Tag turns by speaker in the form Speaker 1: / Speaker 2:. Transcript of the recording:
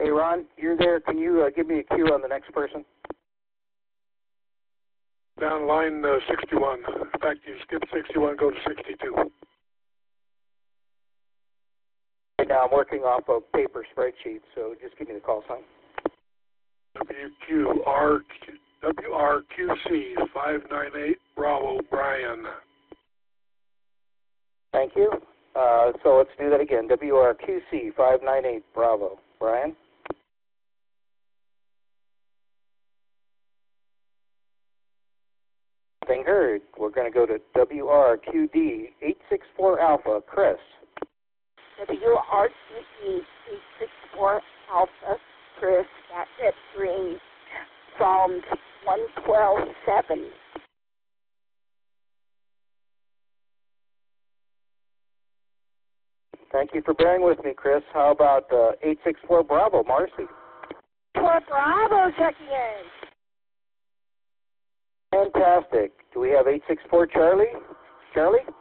Speaker 1: Hey, Ron, you're there. Can you give me a cue on the next person?
Speaker 2: Down line 61. In fact, you skip 61, go to 62.
Speaker 1: Right now I'm working off a paper spreadsheet, so just give me the call sign.
Speaker 2: WRQC 598 Bravo Brian.
Speaker 1: Thank you. So let's do that again. WRQC 598 Bravo. Brian? Nothing heard. We're going to go to WRQD 864 Alpha. Chris?
Speaker 3: WRQD 864 Alpha. Chris, that's ring Psalms 112:7.
Speaker 1: Thank you for bearing with me, Chris. How about 864 Bravo, Marcy?
Speaker 3: 4 Bravo checking in.
Speaker 1: Fantastic. Do we have 864 Charlie? Charlie?